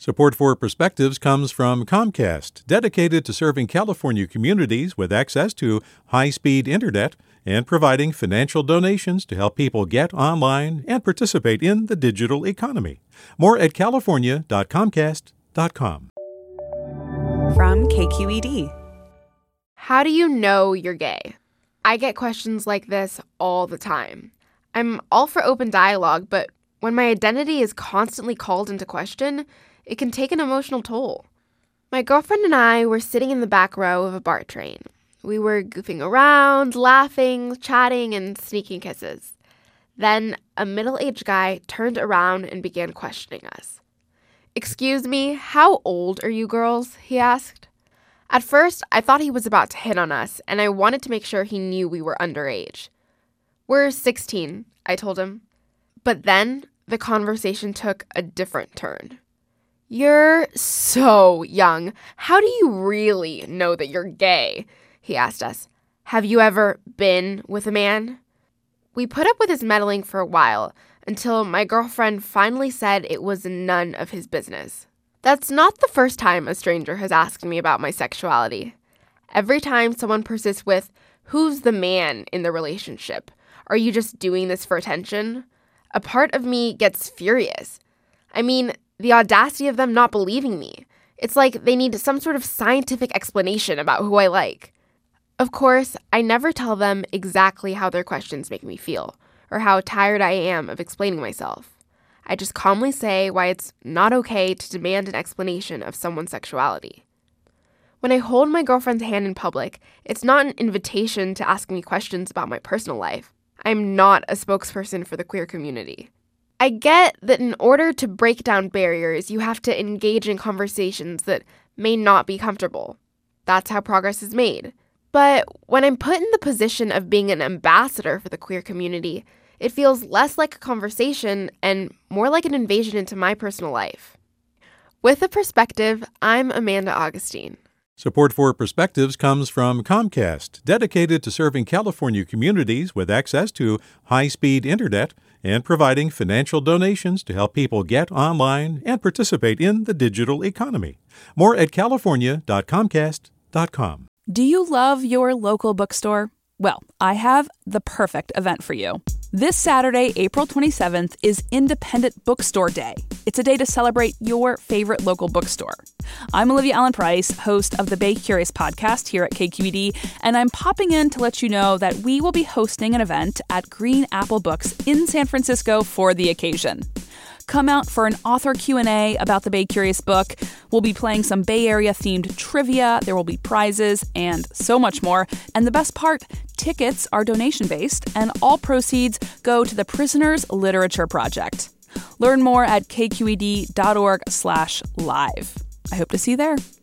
Support for Perspectives comes from Comcast, dedicated to serving California communities with access to high-speed internet and providing financial donations to help people get online and participate in the digital economy. More at california.comcast.com. From KQED. How do you know you're gay? I get questions like this all the time. I'm all for open dialogue, but when my identity is constantly called into question, it can take an emotional toll. My girlfriend and I were sitting in the back row of a BART train. We were goofing around, laughing, chatting, and sneaking kisses. Then a middle-aged guy turned around and began questioning us. "Excuse me, how old are you girls?" he asked. At first, I thought he was about to hit on us, and I wanted to make sure he knew we were underage. "We're 16, I told him. But then the conversation took a different turn. "You're so young. How do you really know that you're gay?" he asked us. "Have you ever been with a man?" We put up with his meddling for a while until my girlfriend finally said it was none of his business. That's not the first time a stranger has asked me about my sexuality. Every time someone persists with, "Who's the man in the relationship? Are you just doing this for attention?" a part of me gets furious. I mean, the audacity of them not believing me. It's like they need some sort of scientific explanation about who I like. Of course, I never tell them exactly how their questions make me feel, or how tired I am of explaining myself. I just calmly say why it's not okay to demand an explanation of someone's sexuality. When I hold my girlfriend's hand in public, it's not an invitation to ask me questions about my personal life. I'm not a spokesperson for the queer community. I get that in order to break down barriers, you have to engage in conversations that may not be comfortable. That's how progress is made. But when I'm put in the position of being an ambassador for the queer community, it feels less like a conversation and more like an invasion into my personal life. With a perspective, I'm Amanda Augustine. Support for Perspectives comes from Comcast, dedicated to serving California communities with access to high-speed internet and providing financial donations to help people get online and participate in the digital economy. More at california.comcast.com. Do you love your local bookstore? Well, I have the perfect event for you. This Saturday, April 27th, is Independent Bookstore Day. It's a day to celebrate your favorite local bookstore. I'm Olivia Allen Price, host of the Bay Curious podcast here at KQED, and I'm popping in to let you know that we will be hosting an event at Green Apple Books in San Francisco for the occasion. Come out for an author Q&A about the Bay Curious book. We'll be playing some Bay Area-themed trivia. There will be prizes and so much more. And the best part, tickets are donation-based, and all proceeds go to the Prisoners Literature Project. Learn more at kqed.org/live. I hope to see you there.